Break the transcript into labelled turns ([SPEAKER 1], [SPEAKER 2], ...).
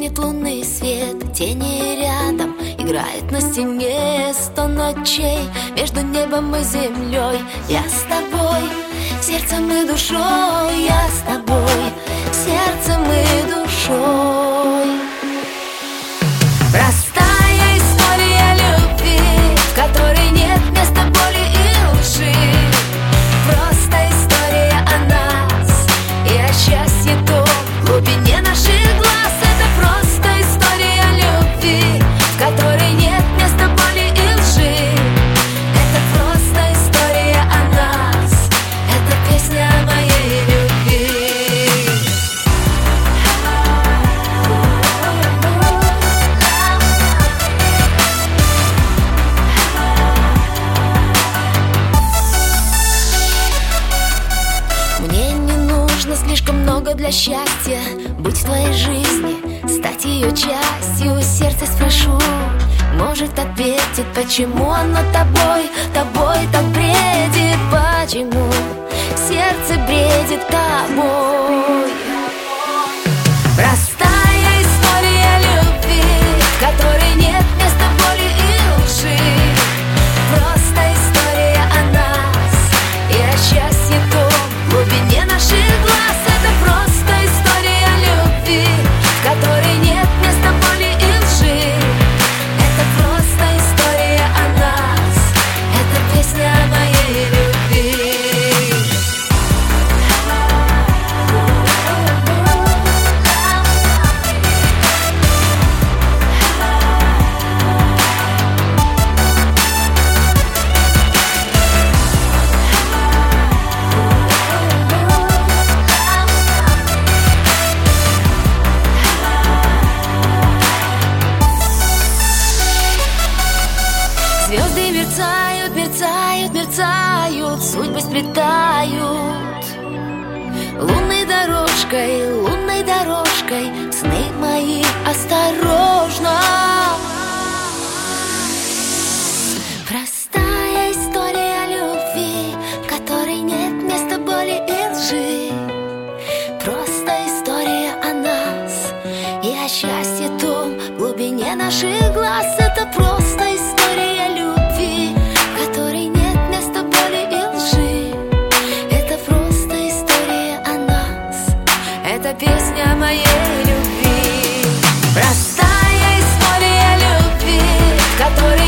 [SPEAKER 1] Тонет лунный свет, тени рядом, играет на стене 100 ночей. Между небом и землей я с тобой, сердцем и душой. Я с тобой, сердцем и душой. Простая история любви, в которой нет места боли и лжи. Просто история о нас и о счастье том в глубине наших глаз. Это просто история любви, в которой нет места боли и лжи. Это просто история о нас, это песня о моей любви. Мне не нужно слишком много для счастья быть в твоей жизни, стать ее частью. Сердце спрошу, может ответит, почему оно тобой так бредит. Почему сердце бредит тобой? Простая история любви, в которой нет места боли и лжи. Просто история о нас и о счастье том в глубине наших глаз. Это просто история любви, в которой нет места боли и лжи. Это просто история о нас, это песня о моей любви. Звезды мерцают, мерцают, мерцают, судьбы сплетают. Лунной дорожкой, сны мои осторожно. Простая история любви, в которой нет места боли и лжи. Просто история о нас и о счастье том в глубине наших глаз. Это просто история любви, в которой нет места боли и лжи. Это просто история о нас, это песня о моей любви. Простая история любви, в которой